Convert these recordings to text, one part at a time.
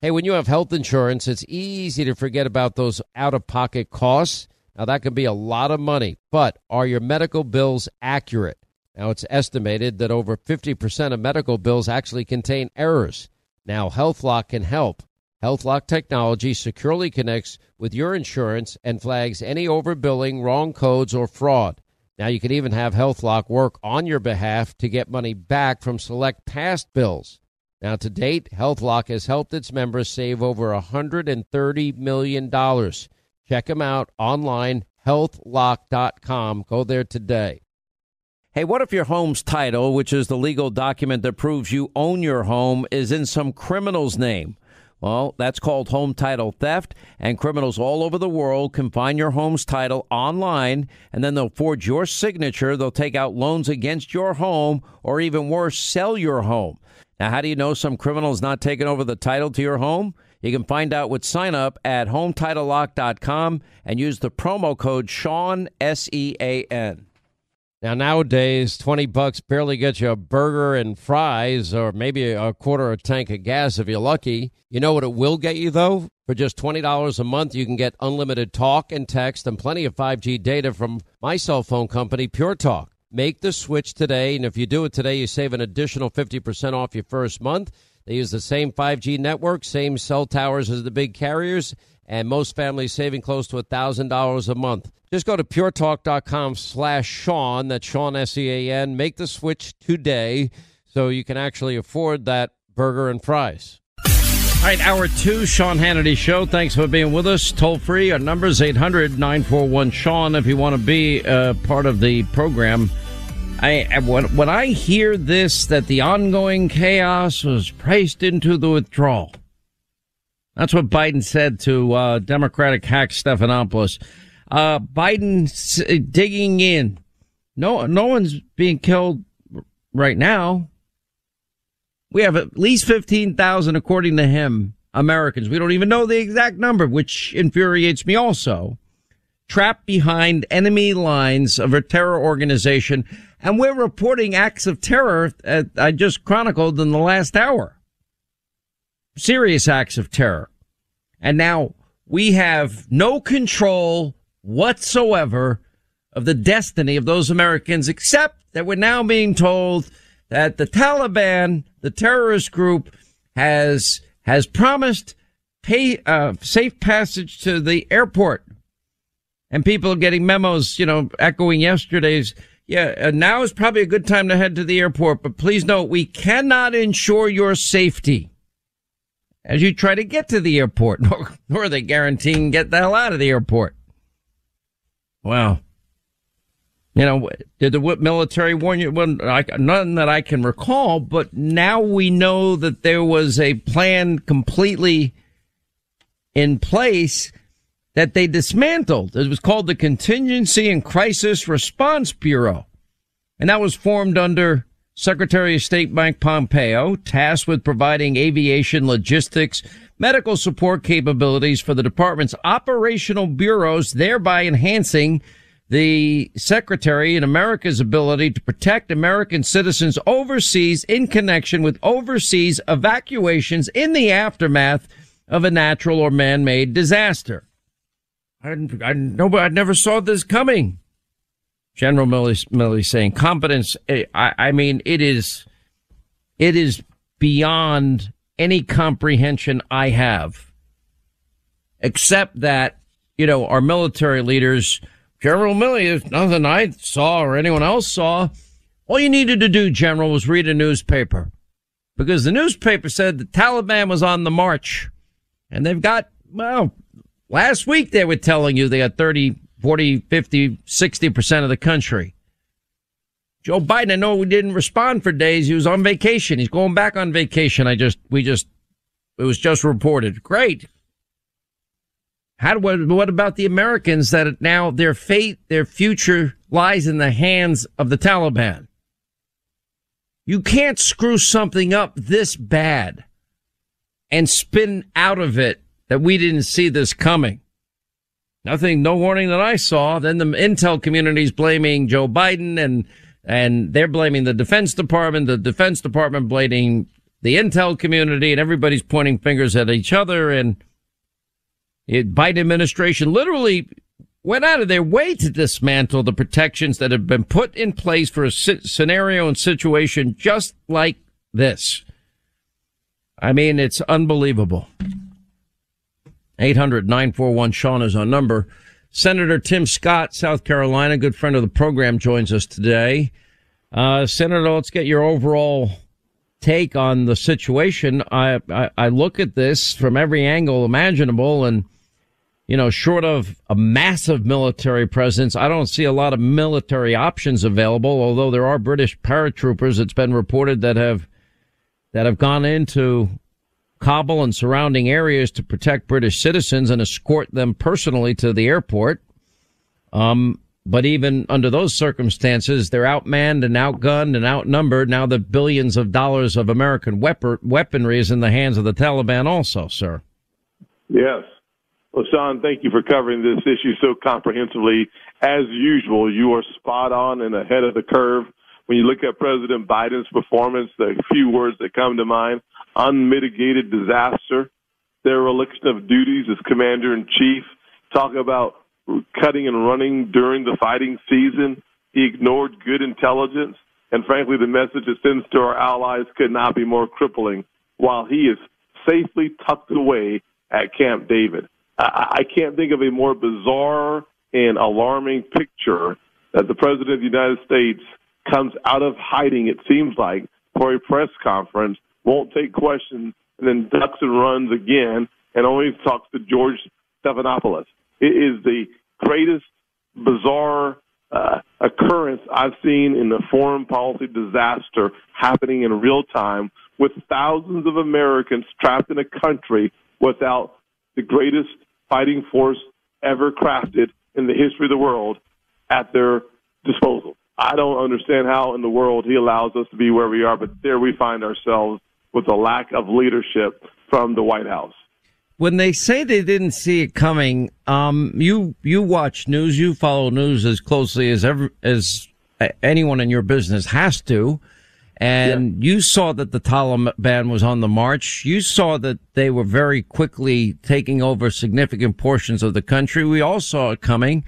Hey, when you have health insurance, it's easy to forget about those out-of-pocket costs. Now, that can be a lot of money, but are your medical bills accurate? Now, it's estimated that over 50% of medical bills actually contain errors. Now, HealthLock can help. HealthLock technology securely connects with your insurance and flags any overbilling, wrong codes, or fraud. Now, you can even have HealthLock work on your behalf to get money back from select past bills. Now, to date, HealthLock has helped its members save over $130 million. Check them out online, healthlock.com. Go there today. Hey, what if your home's title, which is the legal document that proves you own your home, is in some criminal's name? Well, that's called home title theft, and criminals all over the world can find your home's title online, and then they'll forge your signature. They'll take out loans against your home, or even worse, sell your home. Now, how do you know some criminal is not taking over the title to your home? You can find out with sign up at HometitleLock.com and use the promo code Sean, SEAN. Now, nowadays, $20 barely gets you a burger and fries or maybe a quarter of a tank of gas if you're lucky. You know what it will get you, though? For just $20 a month, you can get unlimited talk and text and plenty of 5G data from my cell phone company, Pure Talk. Make the switch today, and if you do it today, you save an additional 50% off your first month. They use the same 5G network, same cell towers as the big carriers, and most families saving close to $1,000 a month. Just go to puretalk.com/Sean, that's Sean, SEAN. Make the switch today so you can actually afford that burger and fries. All right, hour two, Sean Hannity Show. Thanks for being with us. Toll free. Our number is 800-941-SEAN if you want to be part of the program. When I hear this, that the ongoing chaos was priced into the withdrawal. That's what Biden said to Democratic hack Stephanopoulos. Biden digging in. No one's being killed right now. We have at least 15,000, according to him, Americans. We don't even know the exact number, which infuriates me also. Trapped behind enemy lines of a terror organization. And we're reporting acts of terror I just chronicled in the last hour. Serious acts of terror. And now we have no control whatsoever of the destiny of those Americans, except that we're now being told that the Taliban, the terrorist group, has promised safe passage to the airport. And people are getting memos, echoing yesterday's. Now is probably a good time to head to the airport, but please note, we cannot ensure your safety as you try to get to the airport, nor are they guaranteeing get the hell out of the airport. Wow. Did the military warn you? Well, none that I can recall, but now we know that there was a plan completely in place that they dismantled. It was called the Contingency and Crisis Response Bureau. And that was formed under Secretary of State Mike Pompeo, tasked with providing aviation, logistics, medical support capabilities for the department's operational bureaus, thereby enhancing the Secretary and America's ability to protect American citizens overseas in connection with overseas evacuations in the aftermath of a natural or man-made disaster. I never saw this coming. General Milley saying competence. I mean, it is beyond any comprehension I have, except that, our military leaders, General Milley, if nothing I saw or anyone else saw, all you needed to do, General, was read a newspaper, because the newspaper said the Taliban was on the march, and they've got, last week they were telling you they got 30, 40, 50, 60% of the country. Joe Biden, I know we didn't respond for days. He was on vacation. He's going back on vacation. It was just reported. Great. What about the Americans that now their fate, their future lies in the hands of the Taliban? You can't screw something up this bad and spin out of it that we didn't see this coming. Nothing, no warning that I saw. Then the intel community's blaming Joe Biden and they're blaming the Defense Department, blaming the intel community, and everybody's pointing fingers at each other. And the Biden administration literally went out of their way to dismantle the protections that have been put in place for a scenario and situation just like this. I mean, it's unbelievable. 800-941-SEAN is our number. Senator Tim Scott, South Carolina, good friend of the program, joins us today. Senator, let's get your overall take on the situation. I look at this from every angle imaginable, and, you know, short of a massive military presence, I don't see a lot of military options available, although there are British paratroopers, it's been reported, that have gone into Kabul and surrounding areas to protect British citizens and escort them personally to the airport. But even under those circumstances, they're outmanned and outgunned and outnumbered. Now the billions of dollars of American weaponry is in the hands of the Taliban also, sir. Yes. Well, Sean, thank you for covering this issue so comprehensively. As usual, you are spot on and ahead of the curve. When you look at President Biden's performance, the few words that come to mind: unmitigated disaster, dereliction of duties as commander-in-chief, talk about cutting and running during the fighting season. He ignored good intelligence, and frankly, the message it sends to our allies could not be more crippling, while he is safely tucked away at Camp David. I can't think of a more bizarre and alarming picture that the President of the United States comes out of hiding, it seems like, for a press conference, won't take questions, and then ducks and runs again, and only talks to George Stephanopoulos. It is the greatest bizarre occurrence I've seen in the foreign policy disaster happening in real time, with thousands of Americans trapped in a country without the greatest fighting force ever crafted in the history of the world at their disposal. I don't understand how in the world he allows us to be where we are, but there we find ourselves with a lack of leadership from the White House. When they say they didn't see it coming, you watch news, you follow news as closely as anyone in your business has to, and you saw that the Taliban was on the march. You saw that they were very quickly taking over significant portions of the country. We all saw it coming.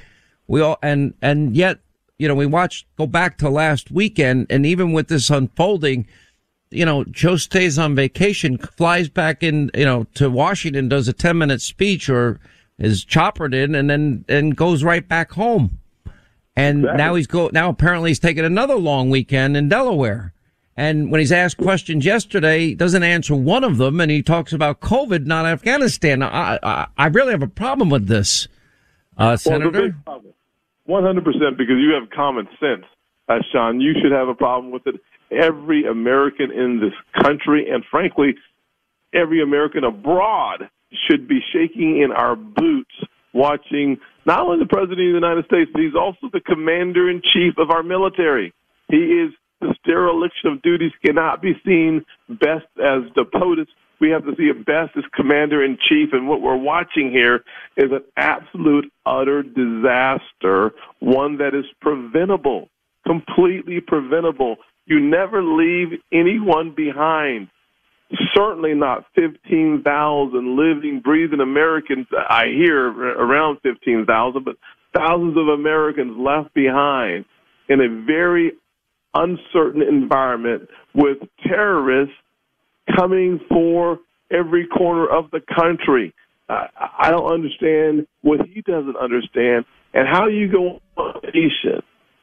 And yet, you know, go back to last weekend, and even with this unfolding, you know, Joe stays on vacation, flies back in, you know, to Washington, does a 10-minute speech or is choppered in, and then goes right back home. And exactly. Now apparently he's taking another long weekend in Delaware. And when he's asked questions yesterday, he doesn't answer one of them, and he talks about COVID, not Afghanistan. I really have a problem with this, Senator. 100%, because you have common sense, Sean. You should have a problem with it. Every American in this country, and frankly, every American abroad, should be shaking in our boots watching not only the President of the United States, but he's also the Commander-in-Chief of our military. He is the dereliction of duties cannot be seen best as the POTUS. We have to see it best as Commander-in-Chief, and what we're watching here is an absolute, utter disaster, one that is preventable, completely preventable. You never leave anyone behind. Certainly not 15,000 living, breathing Americans. I hear around 15,000, but thousands of Americans left behind in a very uncertain environment with terrorists coming for every corner of the country. I don't understand what he doesn't understand, and how you go on a nation.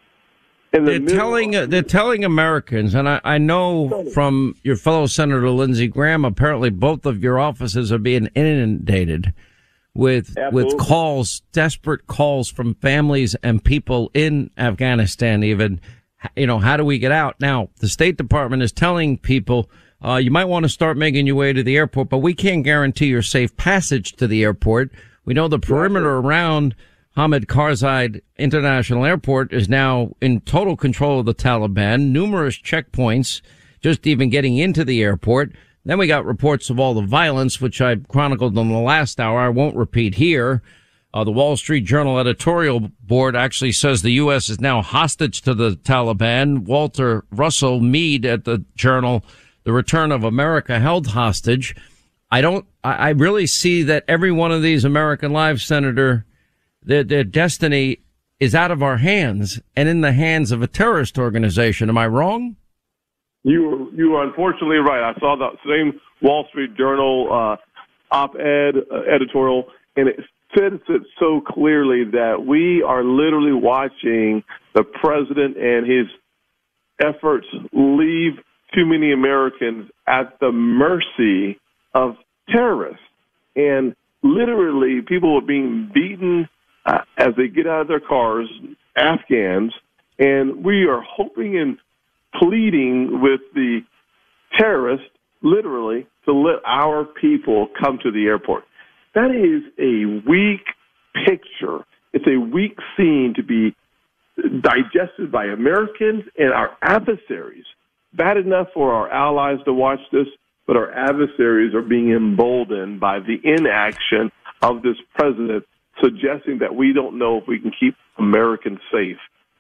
They're telling Americans, and I know from your fellow Senator Lindsey Graham, apparently both of your offices are being inundated with calls, desperate calls from families and people in Afghanistan even, you know, how do we get out? Now, the State Department is telling people, you might want to start making your way to the airport, but we can't guarantee your safe passage to the airport. We know the perimeter around Hamid Karzai International Airport is now in total control of the Taliban. Numerous checkpoints, just even getting into the airport. Then we got reports of all the violence, which I chronicled in the last hour. I won't repeat here. The Wall Street Journal editorial board actually says the U.S. is now hostage to the Taliban. Walter Russell Mead at the Journal the return of America held hostage. I really see that every one of these American lives, Senator, their destiny is out of our hands and in the hands of a terrorist organization. Am I wrong? You are unfortunately right. I saw the same Wall Street Journal op-ed editorial, and it says it so clearly that we are literally watching the president and his efforts leave too many Americans at the mercy of terrorists. And literally, people are being beaten as they get out of their cars, Afghans, and we are hoping and pleading with the terrorists, literally, to let our people come to the airport. That is a weak picture. It's a weak scene to be digested by Americans and our adversaries. Bad enough for our allies to watch this, but our adversaries are being emboldened by the inaction of this president, suggesting that we don't know if we can keep Americans safe.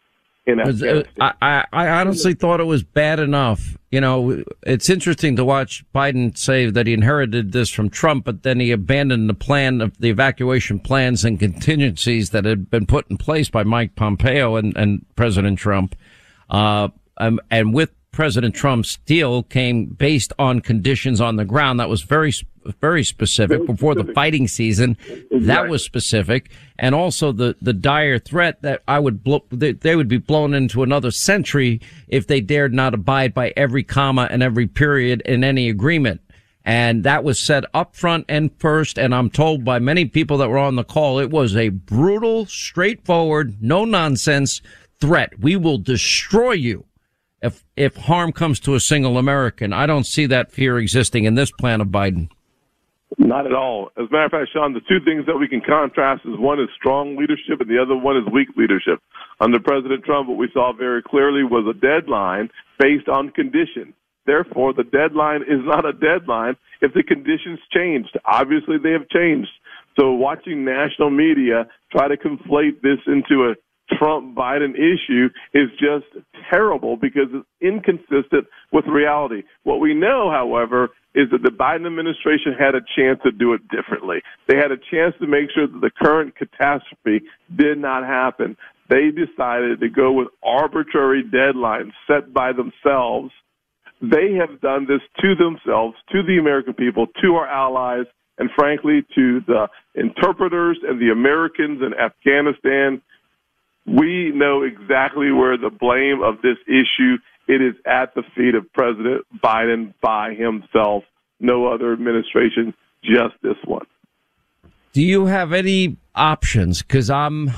I honestly thought it was bad enough. You know, it's interesting to watch Biden say that he inherited this from Trump, but then he abandoned the plan of the evacuation plans and contingencies that had been put in place by Mike Pompeo and President Trump. And with President Trump's deal came based on conditions on the ground. That was very specific before the fighting season. That was specific. And also the dire threat that they would be blown into another century if they dared not abide by every comma and every period in any agreement. And that was said up front and first. And I'm told by many people that were on the call, it was a brutal, straightforward, no nonsense threat. We will destroy you if harm comes to a single American. I don't see that fear existing in this plan of Biden. Not at all. As a matter of fact, Sean, the two things that we can contrast is one is strong leadership and the other one is weak leadership. Under President Trump, what we saw very clearly was a deadline based on conditions. Therefore, the deadline is not a deadline if the conditions changed. Obviously, they have changed. So watching national media try to conflate this into a Trump-Biden issue is just terrible because it's inconsistent with reality. What we know, however, is that the Biden administration had a chance to do it differently. They had a chance to make sure that the current catastrophe did not happen. They decided to go with arbitrary deadlines set by themselves. They have done this to themselves, to the American people, to our allies, and frankly, to the interpreters and the Americans in Afghanistan. We know exactly where the blame of this issue, it is at the feet of President Biden by himself. No other administration, just this one. Do you have any options? Because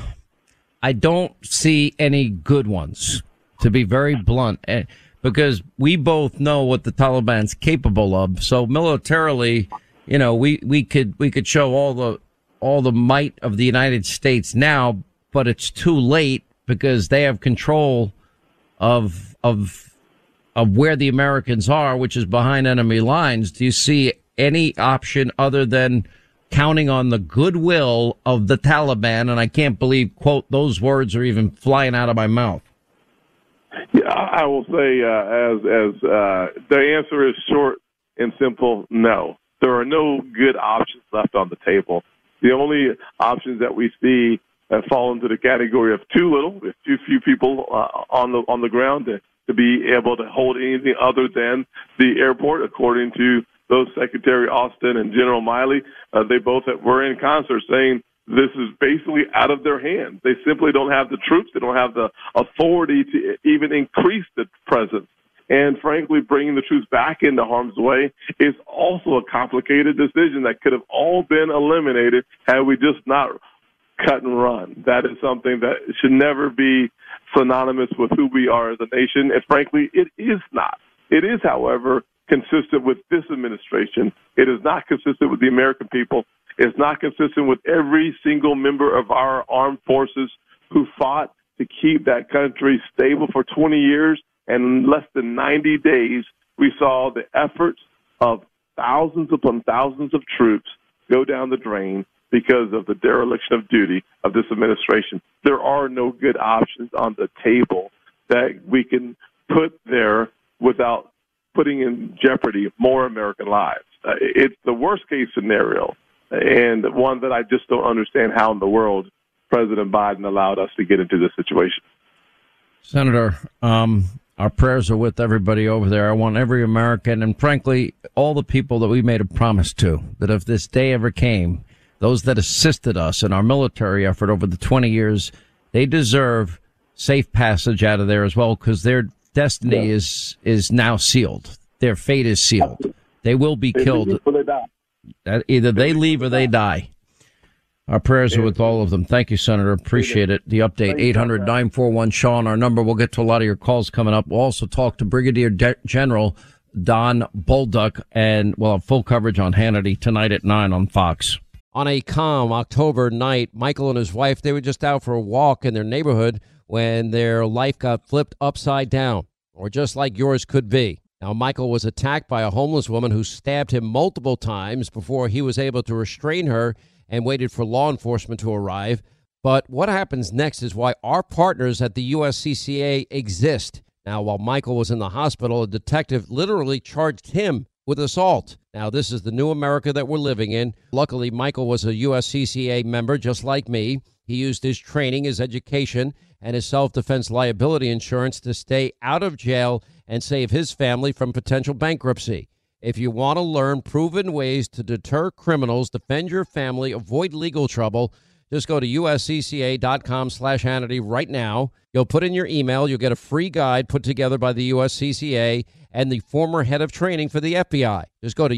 I don't see any good ones, to be very blunt, because we both know what the Taliban's capable of. So militarily, you know, we could show all the might of the United States now, but it's too late because they have control of where the Americans are, which is behind enemy lines. Do you see any option other than counting on the goodwill of the Taliban? And I can't believe, quote, those words are even flying out of my mouth. Yeah, I will say, the answer is short and simple, no. There are no good options left on the table. The only options that we see fall into the category of too little, with too few people on the ground to be able to hold anything other than the airport, according to those Secretary Austin and General Miley. They both were in concert saying this is basically out of their hands. They simply don't have the troops. They don't have the authority to even increase the presence. And frankly, bringing the troops back into harm's way is also a complicated decision that could have all been eliminated had we just not cut and run. That is something that should never be synonymous with who we are as a nation. And frankly, it is not. It is, however, consistent with this administration. It is not consistent with the American people. It's not consistent with every single member of our armed forces who fought to keep that country stable for 20 years. And in less than 90 days, we saw the efforts of thousands upon thousands of troops go down the drain because of the dereliction of duty of this administration. There are no good options on the table that we can put there without putting in jeopardy more American lives. It's the worst case scenario, and one that I just don't understand how in the world President Biden allowed us to get into this situation. Senator, our prayers are with everybody over there. I want every American, and frankly, all the people that we made a promise to, that if this day ever came, those that assisted us in our military effort over the 20 years, they deserve safe passage out of there as well, because their destiny is now sealed. Their fate is sealed. They will be killed. Either they leave or they die. Our prayers are with all of them. Thank you, Senator. Appreciate it. The update, 800-941-SEAN, our number. We'll get to a lot of your calls coming up. We'll also talk to Brigadier General Don Bolduc, and we'll have full coverage on Hannity tonight at 9 on Fox. On a calm October night, Michael and his wife, they were just out for a walk in their neighborhood when their life got flipped upside down, or just like yours could be. Now, Michael was attacked by a homeless woman who stabbed him multiple times before he was able to restrain her and waited for law enforcement to arrive. But what happens next is why our partners at the USCCA exist. Now, while Michael was in the hospital, a detective literally charged him with assault. Now, this is the new America that we're living in. Luckily, Michael was a USCCA member just like me. He used his training, his education, and his self-defense liability insurance to stay out of jail and save his family from potential bankruptcy. If you want to learn proven ways to deter criminals, defend your family, avoid legal trouble, just go to uscca.com/Hannity right now. You'll put in your email. You'll get a free guide put together by the USCCA and the former head of training for the FBI. Just go to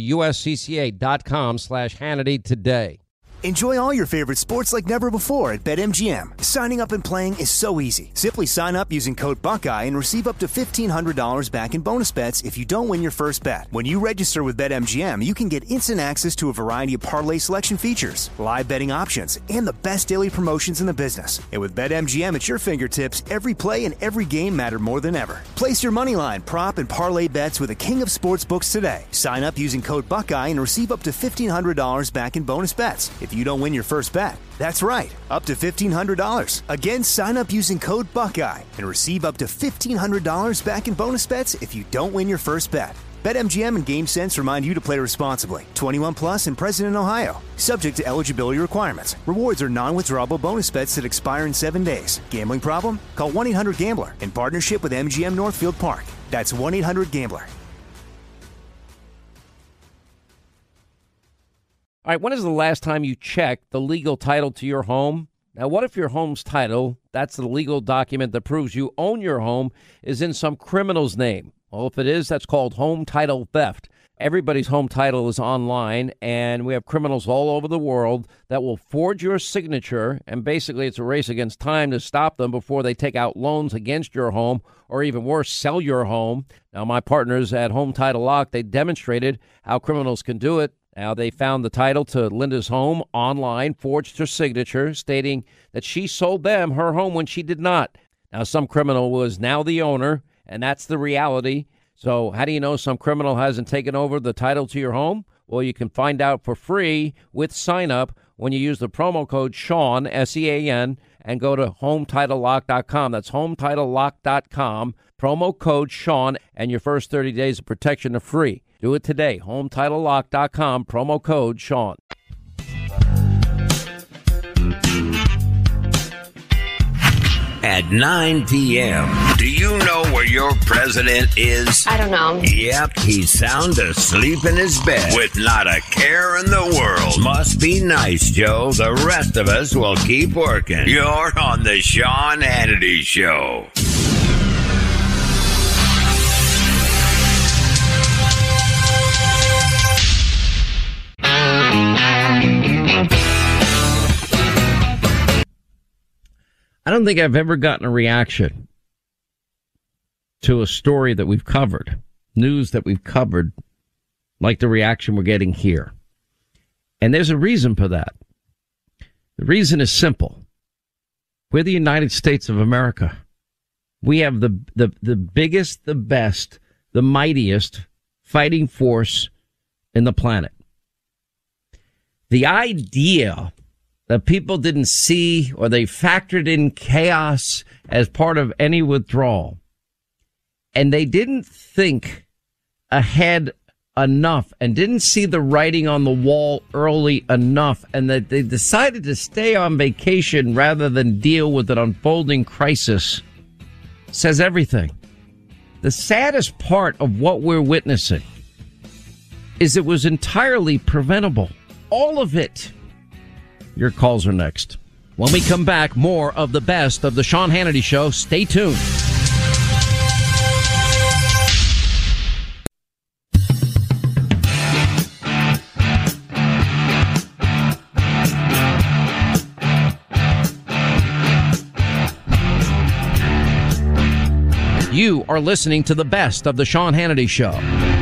uscca.com/Hannity today. Enjoy all your favorite sports like never before at BetMGM. Signing up and playing is so easy. Simply sign up using code Buckeye and receive up to $1,500 back in bonus bets if you don't win your first bet. When you register with BetMGM, you can get instant access to a variety of parlay selection features, live betting options, and the best daily promotions in the business. And with BetMGM at your fingertips, every play and every game matter more than ever. Place your moneyline, prop, and parlay bets with the king of sportsbooks today. Sign up using code Buckeye and receive up to $1,500 back in bonus bets if you don't win your first bet. That's right, up to $1,500. Again, sign up using code Buckeye and receive up to $1,500 back in bonus bets if you don't win your first bet. BetMGM and GameSense remind you to play responsibly. 21 plus and present in Ohio. Subject to eligibility requirements. Rewards are non-withdrawable bonus bets that expire in 7 days. Gambling problem? Call 1-800-GAMBLER in partnership with MGM Northfield Park. That's 1-800-GAMBLER. All right, when is the last time you checked the legal title to your home? Now, what if your home's title, that's the legal document that proves you own your home, is in some criminal's name? Well, if it is, that's called home title theft. Everybody's home title is online, and we have criminals all over the world that will forge your signature, and basically it's a race against time to stop them before they take out loans against your home, or even worse, sell your home. Now, my partners at Home Title Lock, they demonstrated how criminals can do it. Now, they found the title to Linda's home online, forged her signature, stating that she sold them her home when she did not. Now, some criminal was now the owner, and that's the reality. So how do you know some criminal hasn't taken over the title to your home? Well, you can find out for free with sign up when you use the promo code Sean, S-E-A-N, and go to HomeTitleLock.com. That's HomeTitleLock.com, promo code Sean, and your first 30 days of protection are free. Do it today. HomeTitleLock.com, promo code Sean. At 9 p.m., do you know where your president is? I don't know. Yep, he's sound asleep in his bed with not a care in the world. Must be nice, Joe. The rest of us will keep working. You're on the Sean Hannity Show. I don't think I've ever gotten a reaction to a story that we've covered, news that we've covered, like the reaction we're getting here. And there's a reason for that. The reason is simple. We're the United States of America. We have the biggest, the best, the mightiest fighting force in the planet. The idea that people didn't see or they factored in chaos as part of any withdrawal, and they didn't think ahead enough and didn't see the writing on the wall early enough, and that they decided to stay on vacation rather than deal with an unfolding crisis says everything. The saddest part of what we're witnessing is it was entirely preventable. All of it. Your calls are next. When we come back, more of the best of the Sean Hannity Show. Stay tuned. You are listening to the best of the Sean Hannity Show.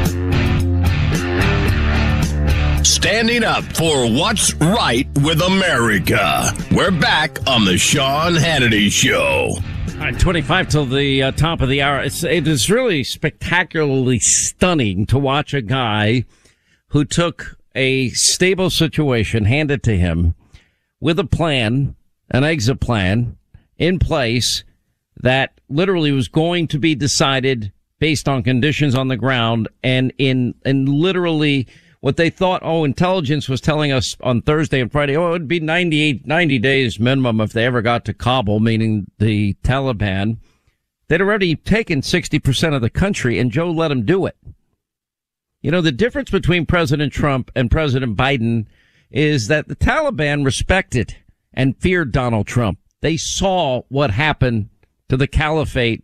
Standing up for what's right with America. We're back on the Sean Hannity Show. All right, 25 till the top of the hour. It is really spectacularly stunning to watch a guy who took a stable situation handed to him with a plan, an exit plan in place that literally was going to be decided based on conditions on the ground, and in literally what they thought, intelligence was telling us on Thursday and Friday, it would be 90 days minimum if they ever got to Kabul, meaning the Taliban. They'd already taken 60% of the country, and Joe let them do it. You know, the difference between President Trump and President Biden is that the Taliban respected and feared Donald Trump. They saw what happened to the caliphate,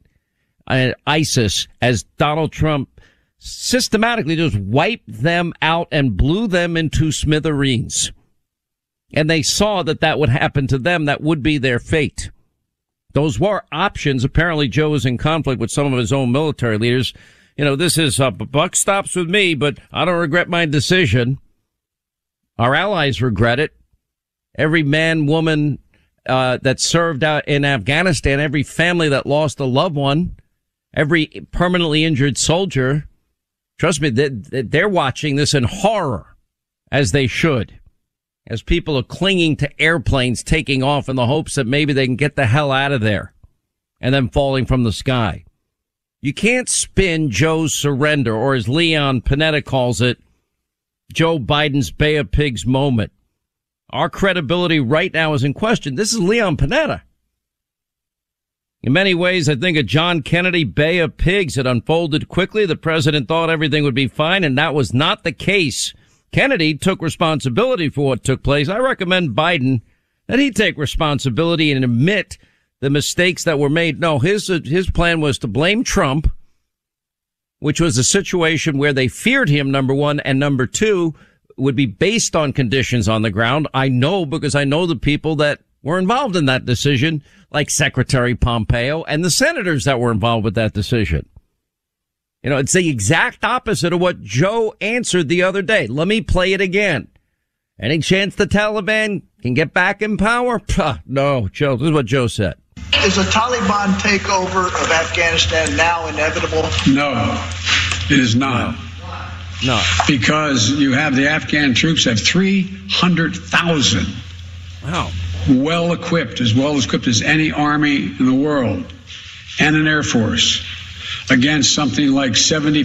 ISIS, as Donald Trump systematically just wiped them out and blew them into smithereens. And they saw that would happen to them. That would be their fate. Those were options. Apparently, Joe was in conflict with some of his own military leaders. You know, this is buck stops with me, but I don't regret my decision. Our allies regret it. Every man, woman that served out in Afghanistan, every family that lost a loved one, every permanently injured soldier, trust me, they're watching this in horror, as they should, as people are clinging to airplanes taking off in the hopes that maybe they can get the hell out of there and then falling from the sky. You can't spin Joe's surrender, or as Leon Panetta calls it, Joe Biden's Bay of Pigs moment. Our credibility right now is in question. This is Leon Panetta. In many ways, I think a John Kennedy Bay of Pigs had unfolded quickly. The president thought everything would be fine, and that was not the case. Kennedy took responsibility for what took place. I recommend Biden that he take responsibility and admit the mistakes that were made. No, his plan was to blame Trump, which was a situation where they feared him, number one, and number two, would be based on conditions on the ground. I know, because I know the people that were involved in that decision, like Secretary Pompeo and the senators that were involved with that decision. You know, it's the exact opposite of what Joe answered the other day. Let me play it again. Any chance the Taliban can get back in power? No, Joe, this is what Joe said. Is a Taliban takeover of Afghanistan now inevitable? No, it is not. No. Because you have the Afghan troops have 300,000. Wow. Well equipped as any army in the world, and an air force against something like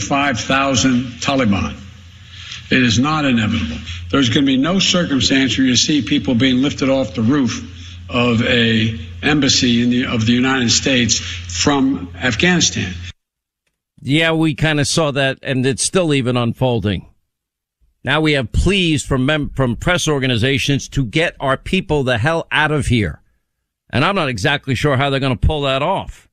75,000 Taliban. It is not inevitable. There's going to be no circumstance where you see people being lifted off the roof of a embassy of the United States from Afghanistan. Yeah, we kind of saw that, and it's still even unfolding. Now we have pleas from press organizations to get our people the hell out of here. And I'm not exactly sure how they're going to pull that off.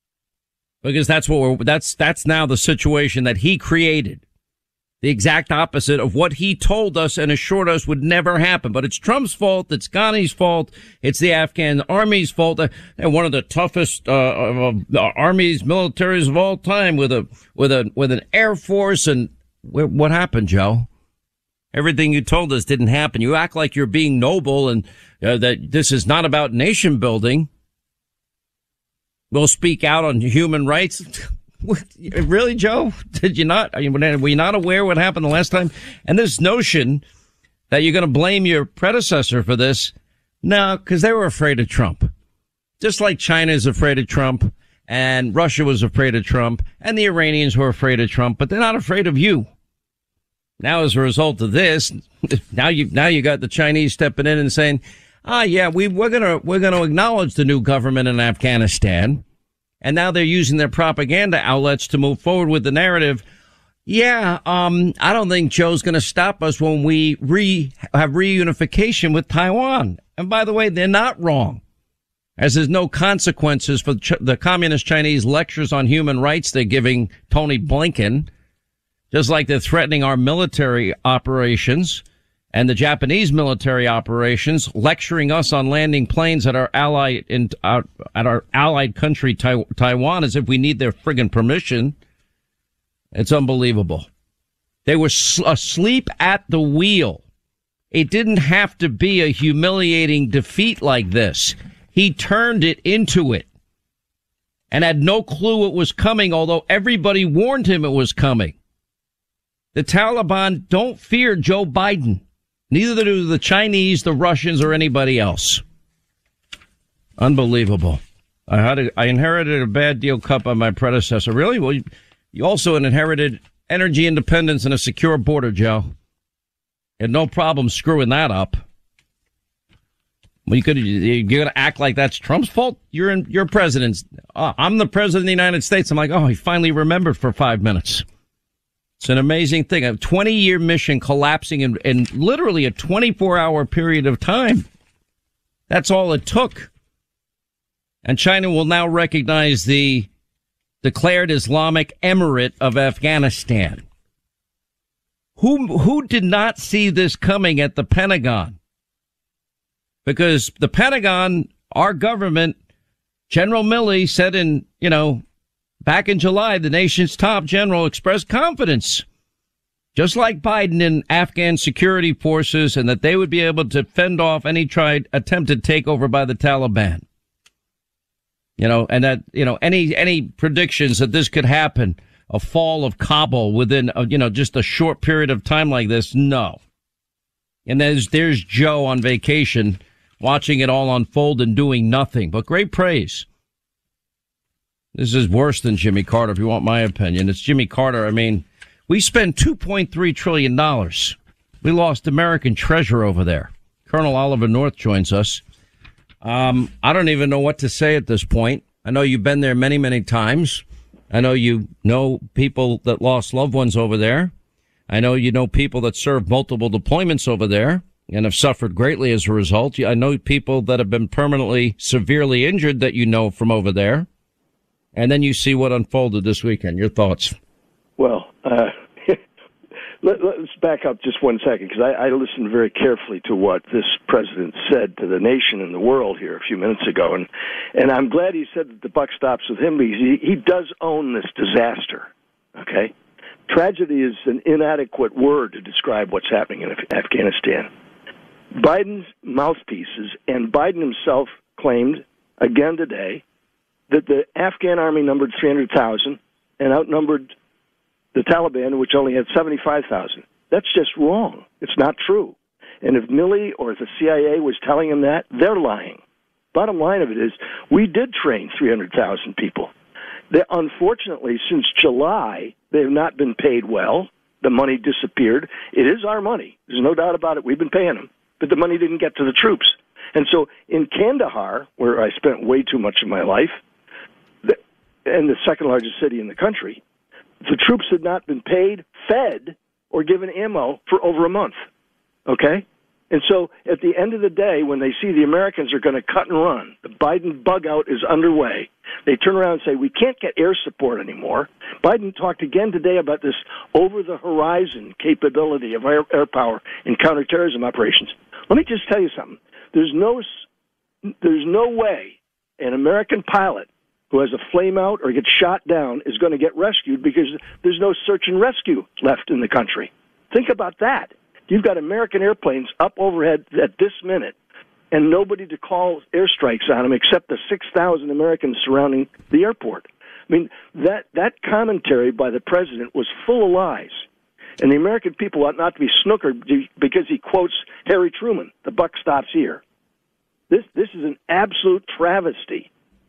Because that's now the situation that he created. The exact opposite of what he told us and assured us would never happen. But it's Trump's fault. It's Ghani's fault. It's the Afghan army's fault. And one of the toughest armies, militaries of all time, with an air force. And what happened, Joe? Everything you told us didn't happen. You act like you're being noble and that this is not about nation building. We'll speak out on human rights. Really, Joe? Did you not? Were you not aware what happened the last time? And this notion that you're going to blame your predecessor for this. No, because they were afraid of Trump. Just like China is afraid of Trump. and Russia was afraid of Trump, and the Iranians were afraid of Trump, but they're not afraid of you. Now, as a result of this, now you got the Chinese stepping in and saying, we're gonna acknowledge the new government in Afghanistan. And now they're using their propaganda outlets to move forward with the narrative. I don't think Joe's going to stop us when we have reunification with Taiwan. And by the way, they're not wrong, as there's no consequences for the communist Chinese lectures on human rights they're giving Tony Blinken, just like they're threatening our military operations and the Japanese military operations, lecturing us on landing planes at our allied country, Taiwan, as if we need their friggin' permission. It's unbelievable. They were asleep at the wheel. It didn't have to be a humiliating defeat like this. He turned it into it and had no clue it was coming, although everybody warned him it was coming. The Taliban don't fear Joe Biden. Neither do the Chinese, the Russians, or anybody else. Unbelievable. I inherited a bad deal cut by my predecessor. Really? Well, you also inherited energy independence and a secure border, Joe. You had no problem screwing that up. Well, you're going to act like that's Trump's fault? You're president. I'm the president of the United States. I'm like, he finally remembered for 5 minutes. It's an amazing thing. A 20-year mission collapsing in literally a 24-hour period of time. That's all it took. And China will now recognize the declared Islamic Emirate of Afghanistan. Who did not see this coming at the Pentagon? Because the Pentagon, our government, General Milley said back in July, the nation's top general expressed confidence, just like Biden, in Afghan security forces, and that they would be able to fend off any attempted takeover by the Taliban. And that, any predictions that this could happen, a fall of Kabul within, just a short period of time like this, no. And there's Joe on vacation watching it all unfold and doing nothing, but great praise. This is worse than Jimmy Carter, if you want my opinion. It's Jimmy Carter. I mean, we spent $2.3 trillion. We lost American treasure over there. Colonel Oliver North joins us. I don't even know what to say at this point. I know you've been there many, many times. I know you know people that lost loved ones over there. I know you know people that served multiple deployments over there and have suffered greatly as a result. I know people that have been permanently, severely injured that you know from over there. And then you see what unfolded this weekend. Your thoughts? Well, let's back up just 1 second, because I listened very carefully to what this president said to the nation and the world here a few minutes ago. And I'm glad he said that the buck stops with him, because he does own this disaster, okay? Tragedy is an inadequate word to describe what's happening in Afghanistan. Biden's mouthpieces, and Biden himself claimed again today, that the Afghan army numbered 300,000 and outnumbered the Taliban, which only had 75,000. That's just wrong. It's not true. And if Milley or the CIA was telling him that, they're lying. Bottom line of it is, we did train 300,000 people. Unfortunately, since July, they have not been paid well. The money disappeared. It is our money. There's no doubt about it. We've been paying them. But the money didn't get to the troops. And so in Kandahar, where I spent way too much of my life, and the second largest city in the country, the troops had not been paid, fed, or given ammo for over a month. Okay? And so at the end of the day, when they see the Americans are going to cut and run, the Biden bug out is underway, they turn around and say, we can't get air support anymore. Biden talked again today about this over-the-horizon capability of air power in counterterrorism operations. Let me just tell you something. There's no way an American pilot who has a flame out or gets shot down is going to get rescued, because there's no search and rescue left in the country. Think about that. You've got American airplanes up overhead at this minute, and nobody to call airstrikes on them except the 6,000 Americans surrounding the airport. I mean, that commentary by the president was full of lies. And the American people ought not to be snookered because he quotes Harry Truman, the buck stops here. This is an absolute travesty.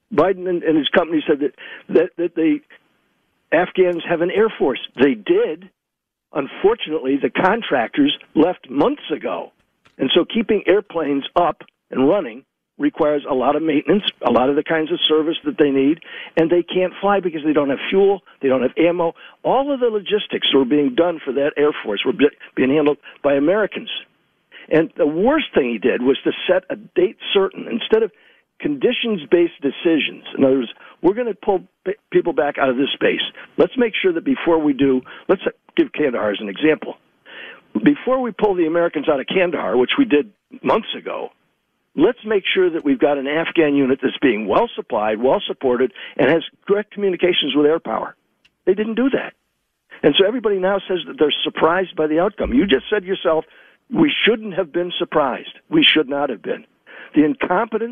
Biden and his company said that the Afghans have an air force. They did. Unfortunately, the contractors left months ago. And so keeping airplanes up and running requires a lot of maintenance, a lot of the kinds of service that they need, and they can't fly because they don't have fuel, they don't have ammo. All of the logistics were being done for that Air Force were being handled by Americans. And the worst thing he did was to set a date certain. Instead of conditions-based decisions, in other words, we're going to pull people back out of this space. Let's make sure that before we do, let's give Kandahar as an example. Before we pull the Americans out of Kandahar, which we did months ago, let's make sure that we've got an Afghan unit that's being well supplied, well supported, and has direct communications with air power. They didn't do that. And so everybody now says that they're surprised by the outcome. You just said yourself, we shouldn't have been surprised. We should not have been. The incompetence,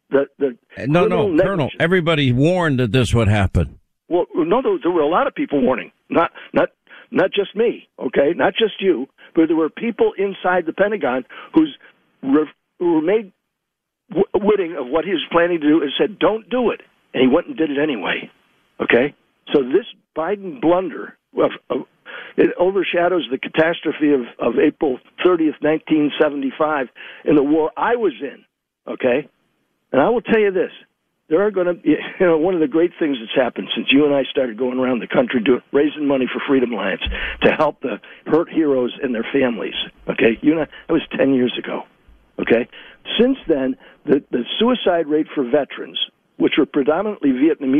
No, Colonel, everybody warned that this would happen. Well, no, there were a lot of people warning. Not just me, okay? Not just you, but there were people inside the Pentagon who were made witting of what he was planning to do and said, don't do it. And he went and did it anyway, okay? So this Biden blunder, it overshadows the catastrophe of April 30th, 1975, in the war I was in, okay? And I will tell you this. There are going to, one of the great things that's happened since you and I started going around the country raising money for Freedom Alliance to help the hurt heroes and their families, okay? You and I, that was 10 years ago, okay? Since then, the suicide rate for veterans, which were predominantly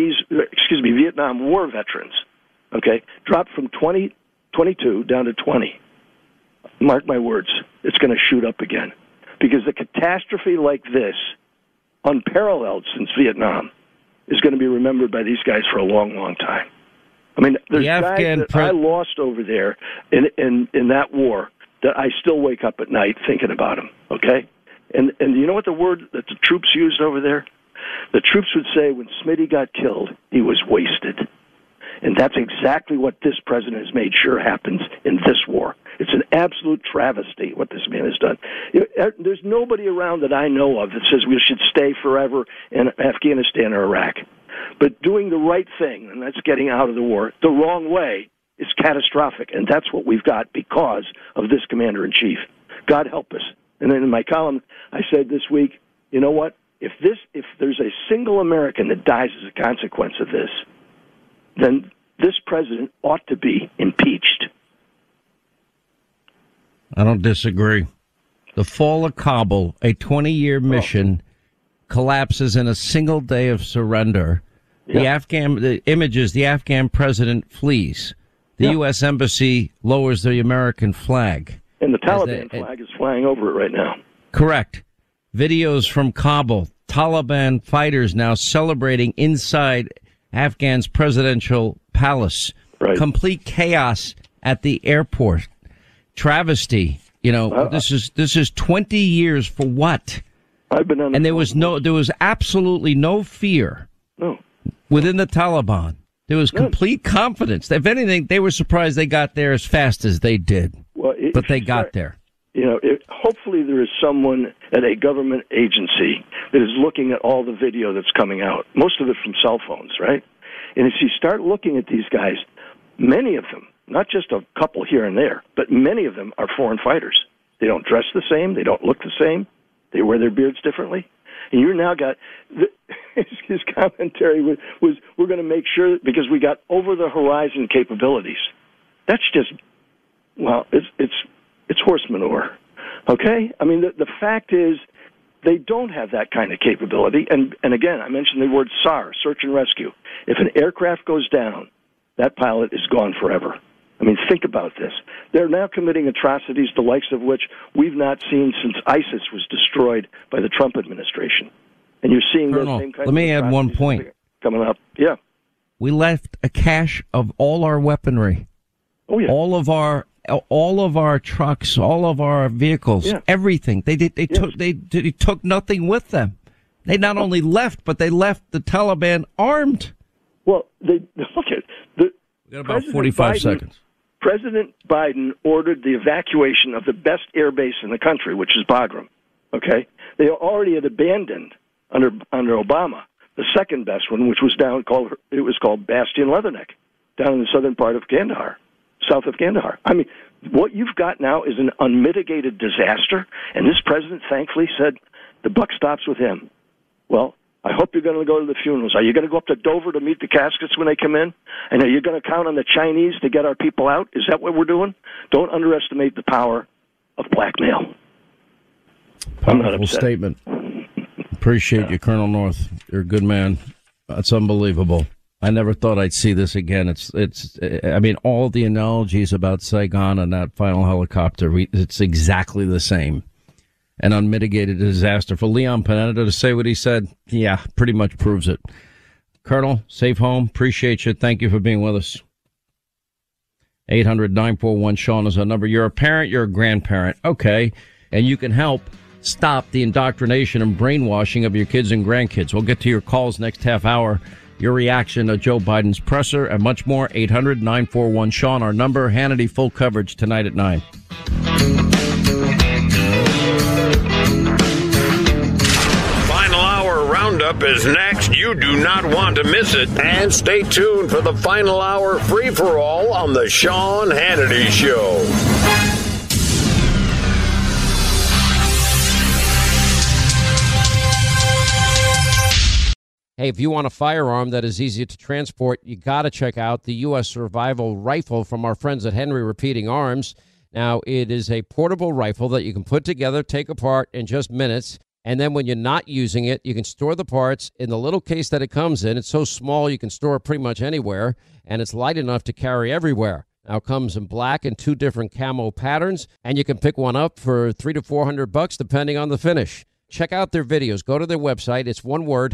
Vietnam War veterans, okay, dropped from 22 down to 20. Mark my words, it's going to shoot up again. Because a catastrophe like this, unparalleled since Vietnam, is going to be remembered by these guys for a long, long time. I mean, there's guys that I lost over there in that war that I still wake up at night thinking about them, okay? And you know what the word that the troops used over there? The troops would say when Smitty got killed, he was wasted. And that's exactly what this president has made sure happens in this war. It's an absolute travesty what this man has done. There's nobody around that I know of that says we should stay forever in Afghanistan or Iraq. But doing the right thing, and that's getting out of the war, the wrong way, is catastrophic. And that's what we've got because of this commander-in-chief. God help us. And then in my column, I said this week, you know what? If there's a single American that dies as a consequence of this, then this president ought to be impeached. I don't disagree. The fall of Kabul, a 20-year mission, collapses in a single day of surrender. The Afghan president flees. The U.S. embassy lowers the American flag. And the Taliban flag is flying over it right now. Correct. Videos from Kabul. Taliban fighters now celebrating inside Afghan's presidential palace. Right. Complete chaos at the airport. Travesty. This is 20 years for what? I've been on and there was absolutely no fear within the Taliban. There was complete confidence. If anything, they were surprised they got there as fast as they did. But they got there. Hopefully there is someone at a government agency that is looking at all the video that's coming out, most of it from cell phones, right? And if you start looking at these guys, many of them, not just a couple here and there, but many of them are foreign fighters. They don't dress the same. They don't look the same. They wear their beards differently. And you now got his commentary was we're going to make sure because we got over the horizon capabilities. That's just it's horse manure. Okay? I mean the fact is they don't have that kind of capability. And again, I mentioned the word SAR, search and rescue. If an aircraft goes down, that pilot is gone forever. I mean, think about this. They're now committing atrocities, the likes of which we've not seen since ISIS was destroyed by the Trump administration. And you're seeing those same kinds of atrocities. Let me add one point. Coming up. Yeah. We left a cache of all our weaponry. Oh, yeah. All of our trucks, all of our vehicles, everything. They took nothing with them. They not only left, but they left the Taliban armed. Well, look at we got about 45 seconds. President Biden ordered the evacuation of the best air base in the country, which is Bagram. Okay, they already had abandoned under Obama the second best one, which was called Bastion Leatherneck, down in the southern part of Kandahar, south of Kandahar. I mean, what you've got now is an unmitigated disaster, and this president thankfully said the buck stops with him. Well, I hope you're going to go to the funerals. Are you going to go up to Dover to meet the caskets when they come in? And are you going to count on the Chinese to get our people out? Is that what we're doing? Don't underestimate the power of blackmail. Powerful statement. Appreciate you, Colonel North. You're a good man. That's unbelievable. I never thought I'd see this again. I mean, all the analogies about Saigon and that final helicopter, it's exactly the same. An unmitigated disaster. For Leon Panetta to say what he said, yeah, pretty much proves it. Colonel, safe home. Appreciate you. Thank you for being with us. 800-941-SEAN is our number. You're a parent, you're a grandparent. Okay. And you can help stop the indoctrination and brainwashing of your kids and grandkids. We'll get to your calls next half hour. Your reaction to Joe Biden's presser and much more. 800-941-SEAN, our number. Hannity full coverage tonight at 9. Final hour roundup is next. You do not want to miss it. And stay tuned for the final hour free-for-all on the Sean Hannity Show. Hey, if you want a firearm that is easy to transport, you got to check out the U.S. Survival Rifle from our friends at Henry Repeating Arms. Now, it is a portable rifle that you can put together, take apart in just minutes. And then when you're not using it, you can store the parts in the little case that it comes in. It's so small you can store it pretty much anywhere, and it's light enough to carry everywhere. Now, it comes in black and 2 different camo patterns, and you can pick one up for $300 to $400 depending on the finish. Check out their videos. Go to their website. It's one word,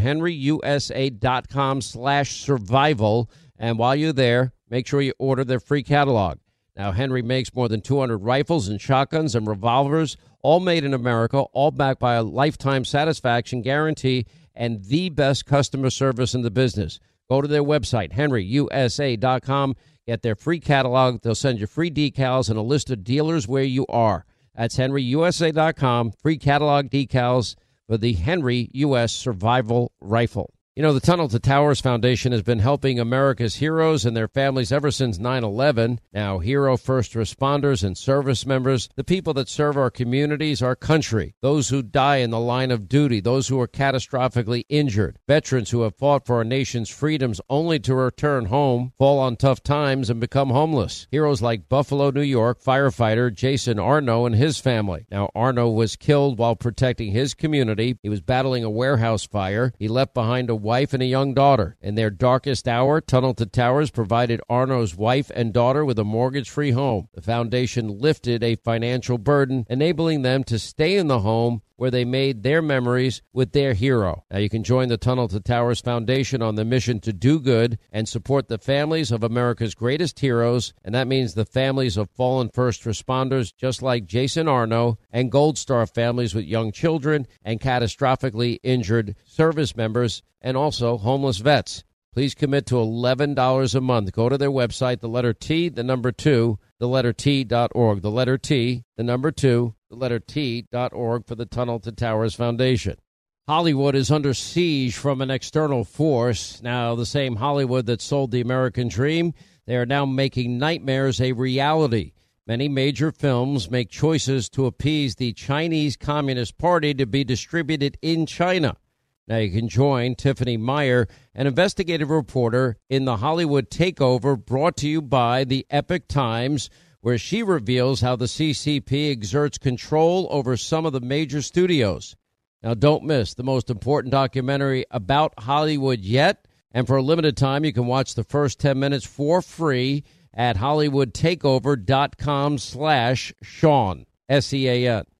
henryusa.com/survival. And while you're there, make sure you order their free catalog. Now, Henry makes more than 200 rifles and shotguns and revolvers, all made in America, all backed by a lifetime satisfaction guarantee and the best customer service in the business. Go to their website, henryusa.com. Get their free catalog. They'll send you free decals and a list of dealers where you are. That's henryusa.com. Free catalog decals for the Henry U.S. Survival Rifle. You know, the Tunnel to Towers Foundation has been helping America's heroes and their families ever since 9/11. Now, hero first responders and service members, the people that serve our communities, our country, those who die in the line of duty, those who are catastrophically injured, veterans who have fought for our nation's freedoms only to return home, fall on tough times, and become homeless. Heroes like Buffalo, New York firefighter Jason Arno and his family. Now, Arno was killed while protecting his community. He was battling a warehouse fire. He left behind a wife and a young daughter. In their darkest hour, Tunnel to Towers provided Arno's wife and daughter with a mortgage-free home. The foundation lifted a financial burden, enabling them to stay in the home where they made their memories with their hero. Now, you can join the Tunnel to Towers Foundation on the mission to do good and support the families of America's greatest heroes, and that means the families of fallen first responders just like Jason Arno, and Gold Star families with young children and catastrophically injured service members, and also homeless vets. Please commit to $11 a month. Go to their website, the letter T, the number 2, the letter T.org. The letter T, the number 2, the letter T.org for the Tunnel to Towers Foundation. Hollywood is under siege from an external force. Now, the same Hollywood that sold the American dream, they are now making nightmares a reality. Many major films make choices to appease the Chinese Communist Party to be distributed in China. Now you can join Tiffany Meyer, an investigative reporter in the Hollywood Takeover, brought to you by the Epoch Times, where she reveals how the CCP exerts control over some of the major studios. Now don't miss the most important documentary about Hollywood yet, and for a limited time you can watch the first 10 minutes for free at HollywoodTakeover.com/Sean, SEAN.